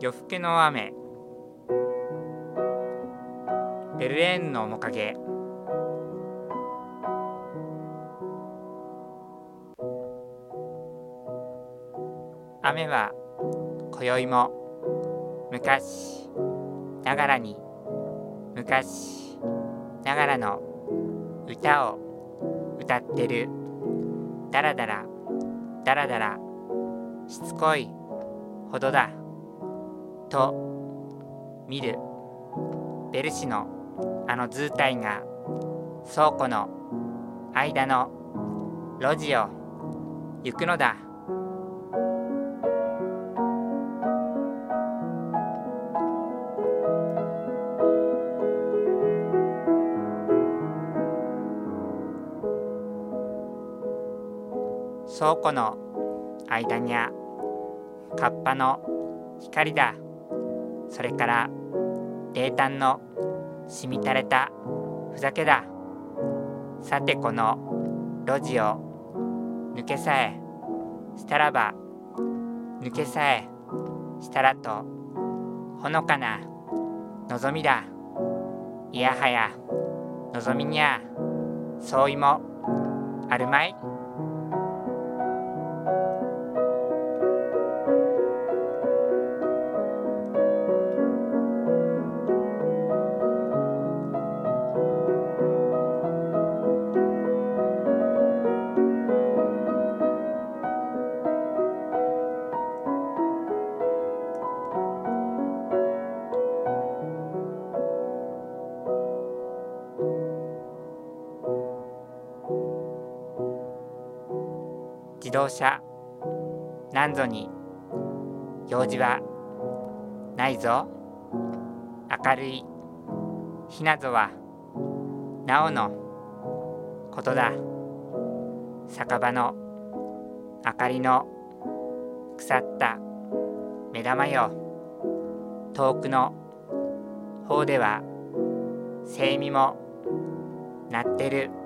夜更けの雨、ベルレーヌの面影。雨は今宵も昔ながらに昔ながらの歌を歌ってる。だらだらだらだらしつこいほどだと見る。ベルシのあの図体が倉庫の間の路地を行くのだ。倉庫の間にゃカッパの光だ。それから泥炭の染み垂れたふざけだ。さてこの路地を抜けさえしたらば、抜けさえしたらとほのかな望みだ。いやはや望みにゃ相違もあるまい。自動車なんぞに用事はないぞ。明るい日なぞはなおのことだ。酒場の明かりの腐った目玉よ。遠くの方ではセミも鳴ってる。